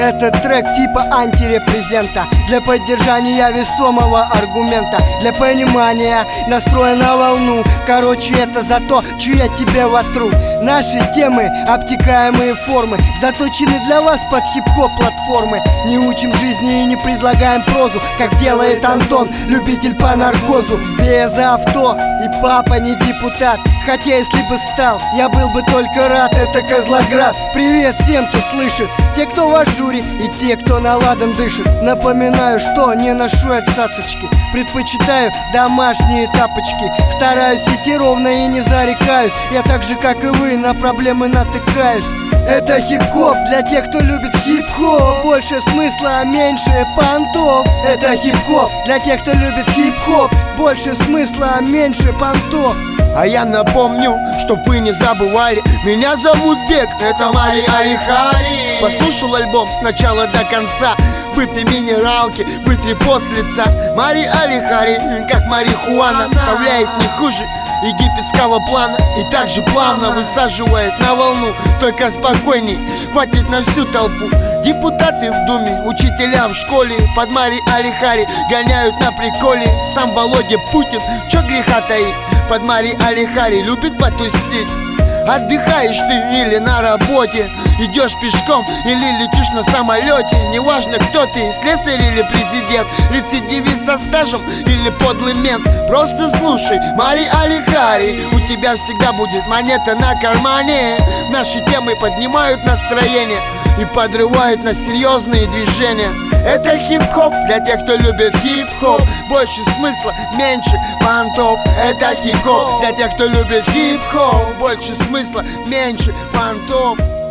Этот трек типа антирепрезента, для поддержания весомого аргумента, для понимания настроя на волну. Короче, это за то, чью я тебе вотру. Наши темы, обтекаемые формы, заточены для вас под хип-хоп платформы. Не учим жизни и не предлагаем прозу, как делает Антон, любитель по наркозу. Без авто, и папа не депутат, хотя если бы стал, я был бы только рад. Это Козлоград. Привет всем, кто слышит, те, кто в ажуре, и те, кто на ладан дышит. Напоминаю, что не ношу я цацочки, предпочитаю домашние тапочки. Стараюсь идти ровно и не зарекаюсь, я так же, как и вы, на проблемы натыкаюсь. Это хип-хоп для тех, кто любит хип-хоп. Больше смысла, а меньше понтов. Это хип-хоп для тех, кто любит хип-хоп. Больше смысла, а меньше понтов. А я напомню, чтоб вы не забывали, меня зовут Бек, это Мари Алихари. Послушал альбом с начала до конца, выпей минералки, вытри пот с лица. Мари Алихари, как марихуана, вставляет не хуже египетского плана и так же плавно высаживает на волну. Только спокойней, хватит на всю толпу. Депутаты в думе, учителя в школе под Мари Алихари гоняют на приколе. Сам Володя Путин, чё греха таить, под Мари Алихари любит потусить. Отдыхаешь ты или на работе, идешь пешком или летишь на самолете. Неважно, кто ты, слесарь или президент, рецидивист со стажем или подлый мент. Просто слушай Мари Алихари, у тебя всегда будет монета на кармане. Наши темы поднимают настроение и подрывают на серьезные движения. Это хип-хоп для тех, кто любит хип-хоп. Больше смысла, меньше понтов. Это хип-хоп для тех, кто любит хип-хоп. Больше смысла, меньше понтов.